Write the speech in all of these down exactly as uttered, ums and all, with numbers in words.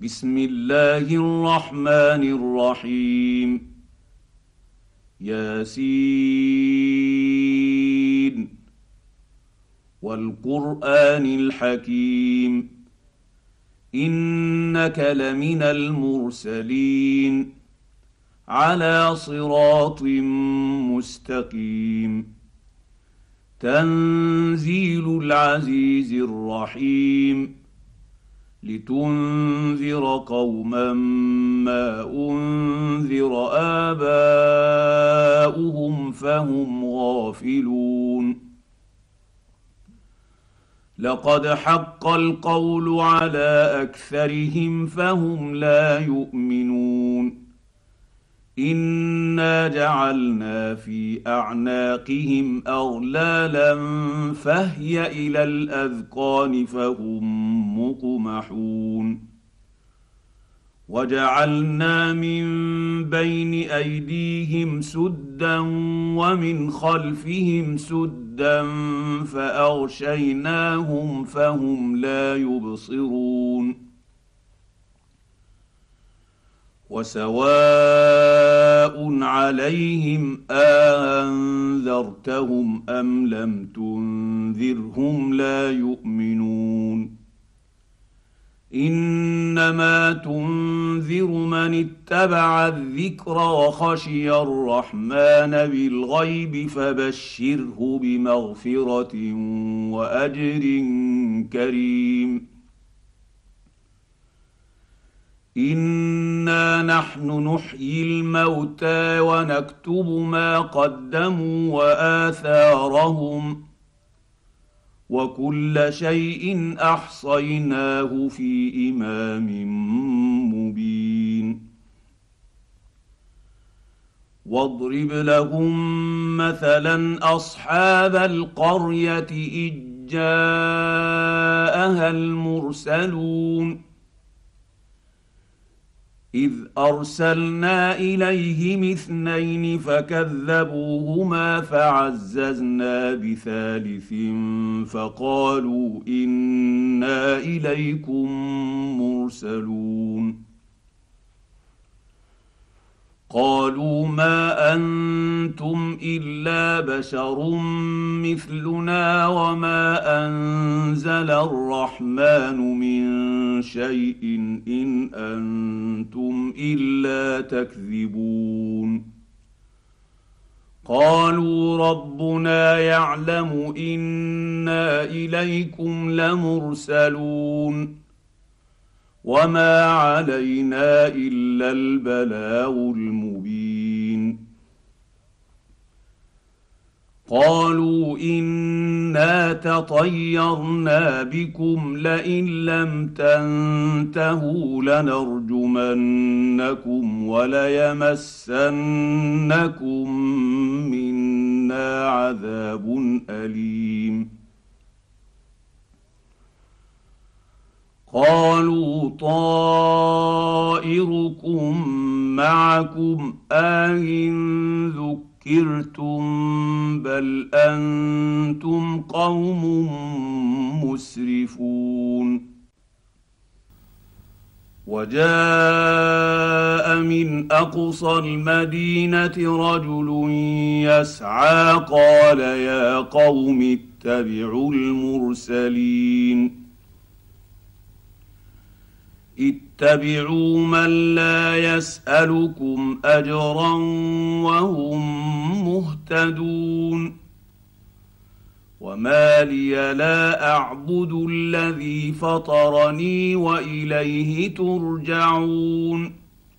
بسم الله الرحمن الرحيم. ياسين والقرآن الحكيم إنك لمن المرسلين على صراط مستقيم. تنزيل العزيز الرحيم لتنذر قوما ما أنذر آباؤهم فهم غافلون. لقد حق القول على أكثرهم فهم لا يؤمنون. إنا جعلنا في أعناقهم أغلالا فهي إلى الأذقان فهم مقمحون. وجعلنا من بين أيديهم سدا ومن خلفهم سدا فأغشيناهم فهم لا يبصرون. وسواء عليهم أأنذرتهم أم لم تنذرهم لا يؤمنون. إنما تنذر من اتبع الذكر وخشي الرحمن بالغيب فبشره بمغفرة وأجر كريم. إنا نحن نحيي الموتى ونكتب ما قدموا وآثارهم وكل شيء أحصيناه في إمام مبين. واضرب لهم مثلا أصحاب القرية إذ جاءها المرسلون إذ أرسلنا إليهم اثنين فكذبوهما فعززنا بثالث فقالوا إنا إليكم مرسلون. قالوا ما أنتم إلا بشر مثلنا وما أنزل الرحمن من شيء إن أنتم إلا تكذبون. قالوا ربنا يعلم إنا إليكم لمرسلون وما علينا إلا البلاغ المبين. قالوا إنا تطيرنا بكم لئن لم تنتهوا لنرجمنكم وليمسنكم منا عذاب أليم. قالوا طائركم معكم أئن ذكرتم بل أنتم قوم مسرفون. وجاء من أقصى المدينة رجل يسعى قال يا قوم اتبعوا المرسلين اتبعوا من لا يسألكم أجرا وهم مهتدون. وما لي لا أعبد الذي فطرني وإليه ترجعون.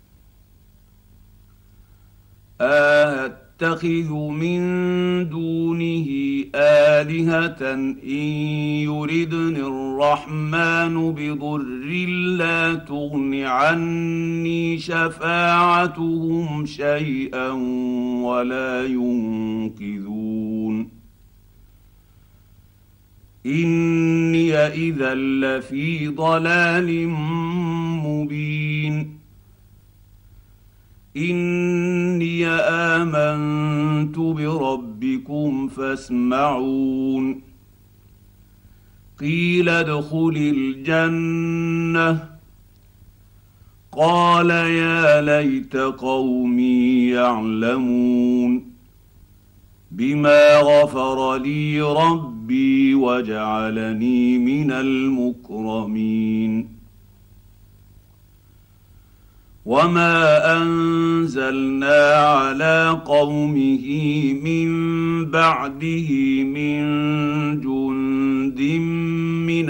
أتخذ من دونه آلهة إن يردني الرحمن بضر لا تغن عني شفاعتهم شيئا ولا ينقذون. إني إذا لفي ضلال مبين. إني آمنت بربكم فاسمعون. قيل ادخل الجنة قال يا ليت قومي يعلمون بما غفر لي ربي وجعلني من المكرمين وما انزلنا على قومه من بعده من جند من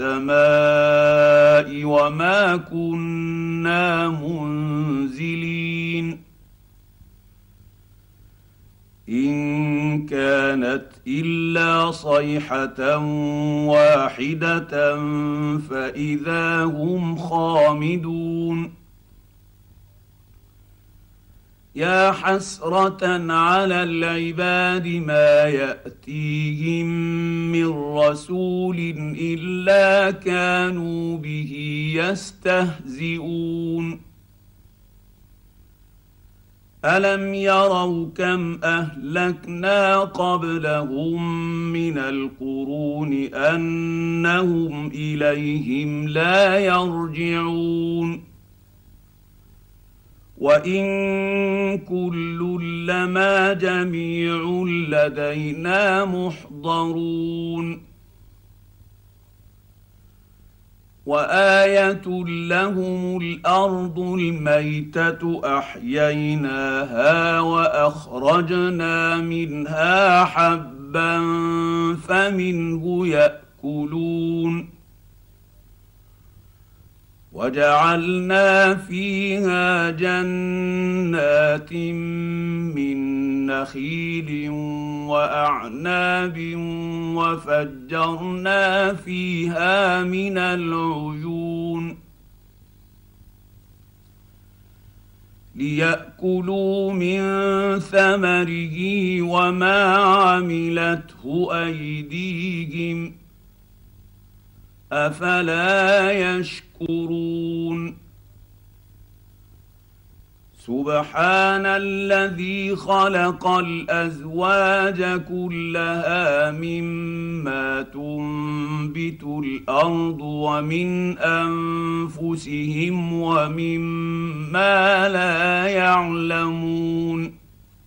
السماء وما كنا منزلين ان كانت الا صيحه واحده فاذا هم خامدون يا حسرة على العباد ما يأتيهم من رسول إلا كانوا به يستهزئون ألم يروا كم أهلكنا قبلهم من القرون أنهم إليهم لا يرجعون وإن كل لما جميع لدينا محضرون وآية لهم الأرض الميتة أحييناها وأخرجنا منها حبا فمنه يأكلون وجعلنا فيها جنات من نخيل واعناب وفجرنا فيها من العيون ليأكلوا من ثمره وما عملته أيديهم أفلا يشكرون سبحان الذي خلق الأزواج كلها مما تنبت الأرض ومن أنفسهم ومما لا يعلمون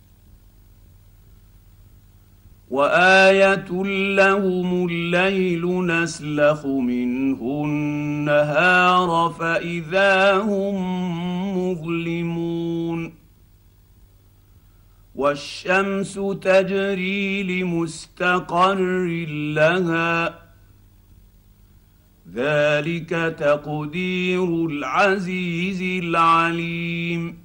وآية لهم الليل نسلخ منه النهار فإذا هم مظلمون والشمس تجري لمستقر لها ذلك تقدير العزيز العليم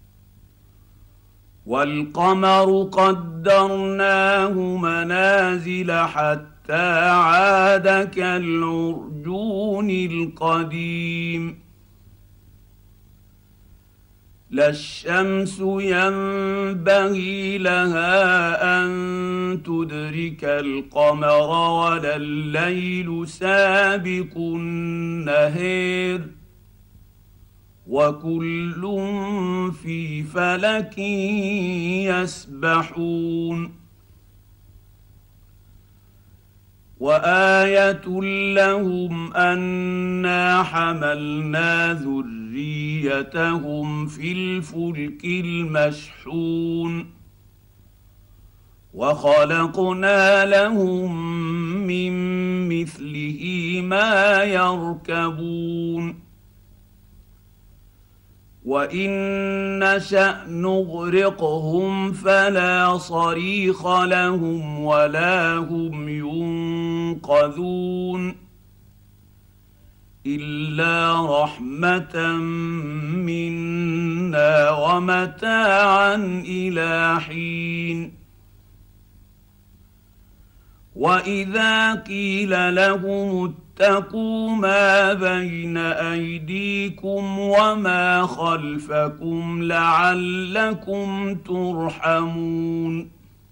والقمر قدرناه منازل حتى عاد كالعرجون القديم لا الشمس ينبغي لها أن تدرك القمر ولا الليل سابق النهار وكل في فلك يسبحون وآية لهم أنا حملنا ذريتهم في الفلك المشحون وخلقنا لهم من مثله ما يركبون وإن نشأ نغرقهم فلا صريخ لهم ولا هم ينقذون إلا رحمة منا ومتاعا إلى حين وإذا قيل لهم اتقوا ما بين أيديكم وما خلفكم لعلكم ترحمون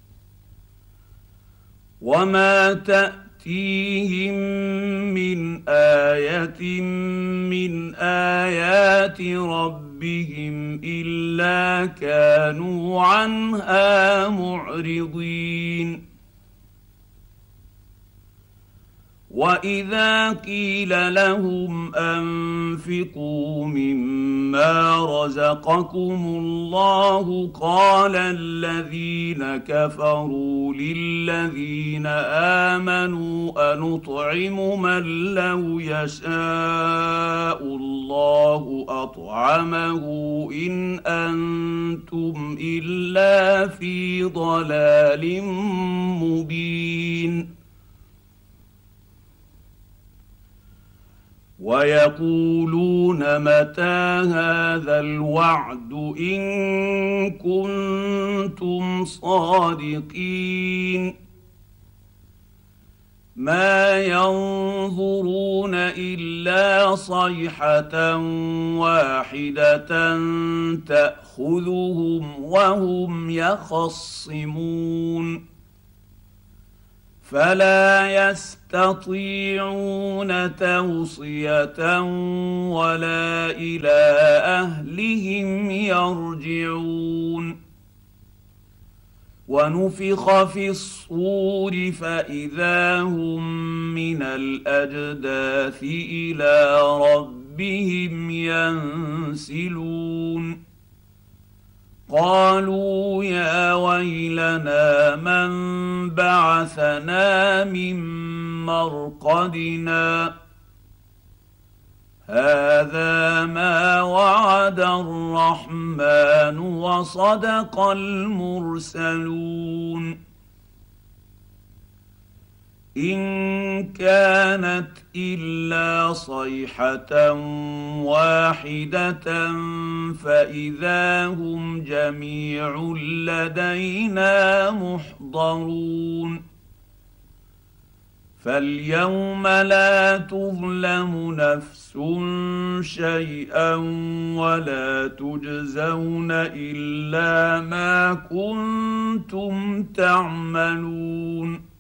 وما تأتيهم من آية من آيات ربهم إلا كانوا عنها معرضين واذا قيل لهم انفقوا مما رزقكم الله قال الذين كفروا للذين امنوا انطعم من لو يشاء الله اطعمه ان انتم الا في ضلال مبين. ويقولون متى هذا الوعد ان كنتم صادقين ما ينظرون الا صيحه واحده تاخذهم وهم يخصمون فلا يستطيعون توصيه ولا الى اهلهم يرجعون. ونفخ في الصور فاذا هم من الاجداث الى ربهم ينسلون. قالوا يا ويلنا من بعثنا من مرقدنا هذا ما وعد الرحمن وصدق المرسلون. إن كانت إلا صيحة واحدة فإذا هم جميع لدينا محضرون. فاليوم لا تظلم نفس شيئا ولا تجزون إلا ما كنتم تعملون.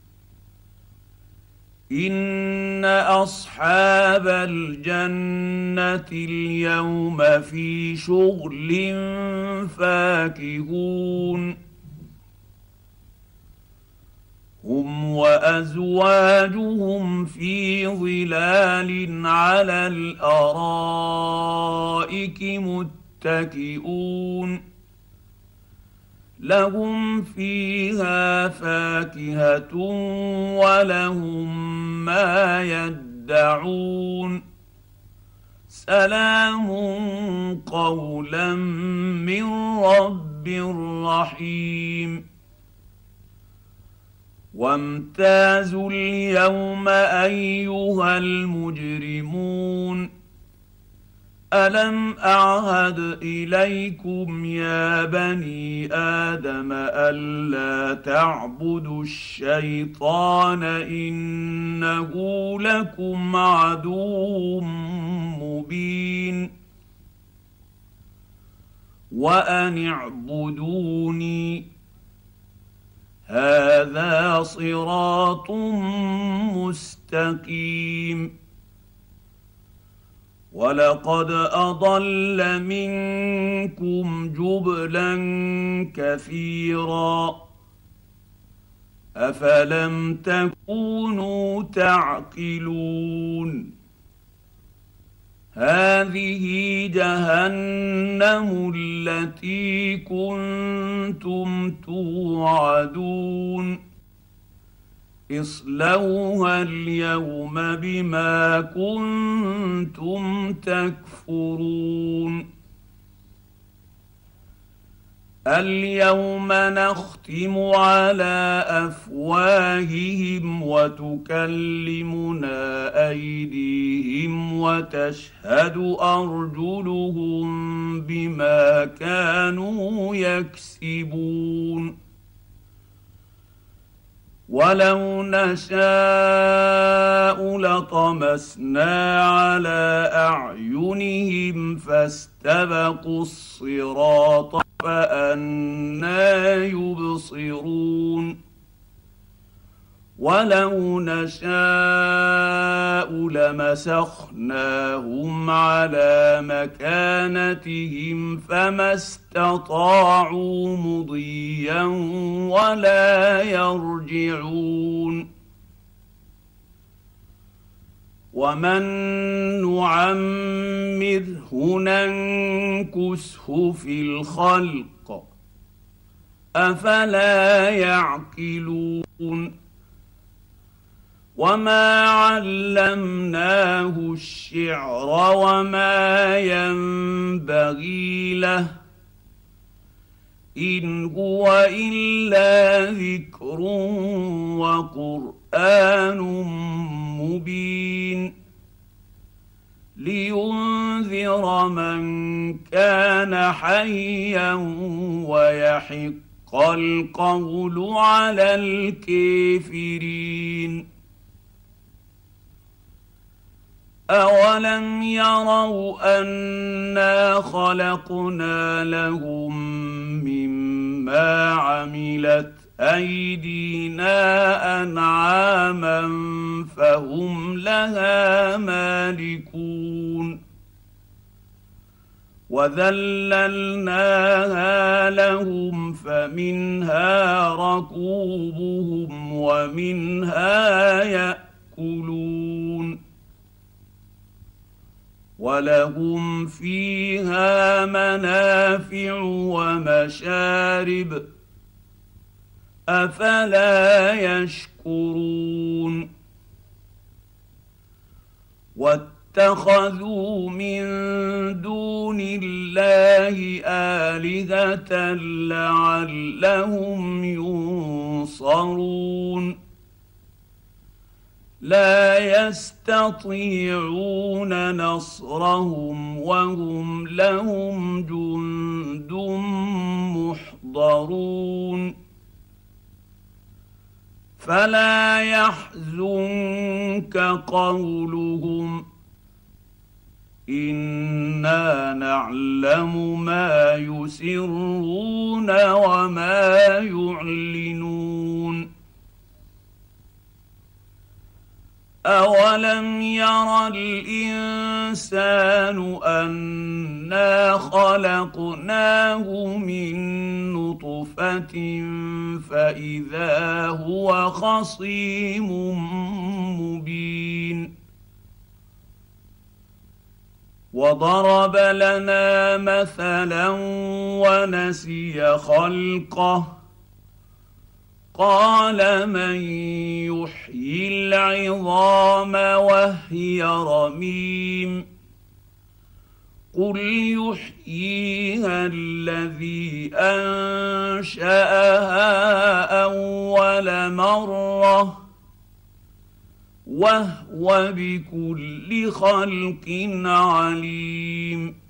إن أصحاب الجنة اليوم في شغل فاكهون هم وأزواجهم في ظلال على الأرائك متكئون لهم فيها فاكهة ولهم ما يدعون سلام قولا من رب رحيم. وامتازوا اليوم أيها المجرمون ألم أعهد إليكم يا بني آدم ألا تعبدوا الشيطان إنه لكم عدو مبين وأن اعبدوني هذا صراط مستقيم. ولقد أضل منكم جبلا كثيرا أفلم تكونوا تعقلون. هذه جهنم التي كنتم توعدون اصلوها اليوم بما كنتم تكفرون. اليوم نختم على أفواههم وتكلمنا أيديهم وتشهد أرجلهم بما كانوا يكسبون. ولو نشاء لطمسنا على أعينهم فاستبقوا الصراط فأنى يبصرون. ولو نشاء لمسخناهم على مكانتهم فما استطاعوا مضيا ولا يرجعون. ومن نعمره ننكسه في الخلق افلا يعقلون وما علمناه الشعر وما ينبغي له ان هو الا ذكر وقران مبين لينذر من كان حيا ويحق القول على الكافرين أولم يروا أنا خلقنا لهم مما عملت أيدينا أنعاما فهم لها مالكون وذللناها لهم فمنها ركوبهم ومنها يأكلون ولهم فيها منافع ومشارب أفلا يشكرون واتخذوا من دون الله آلهة لعلهم ينصرون لا يستطيعون نصرهم وهم لهم جند محضرون فلا يحزنك قولهم إنا نعلم ما يسرون وما يعلنون أولم ير الإنسان أنا خلقناه من نطفة فإذا هو خصيم مبين وضرب لنا مثلا ونسي خلقه قال من يحيي العظام وهي رميم قل يحييها الذي أنشأها أول مرة وهو بكل خلق عليم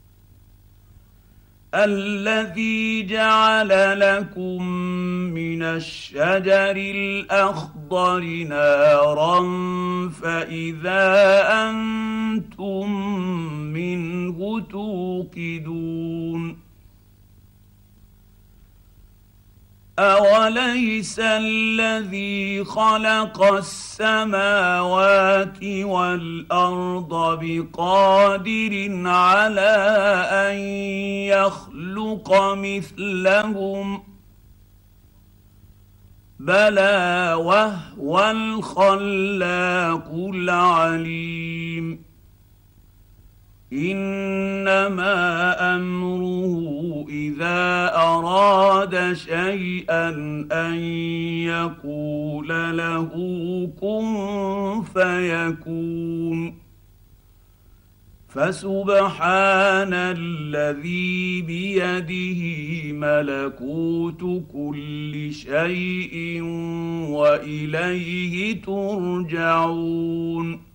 الذي جعل لكم من الشجر الأخضر نارا فإذا أنتم منه توقدون أوليس الذي خلق السماوات والأرض بقادر على أن يخلق مثلهم بلى وهو الخلاق العليم إنما أمره إذا أراد شيئا أن يقول له كن فيكون فسبحان الذي بيده ملكوت كل شيء وإليه ترجعون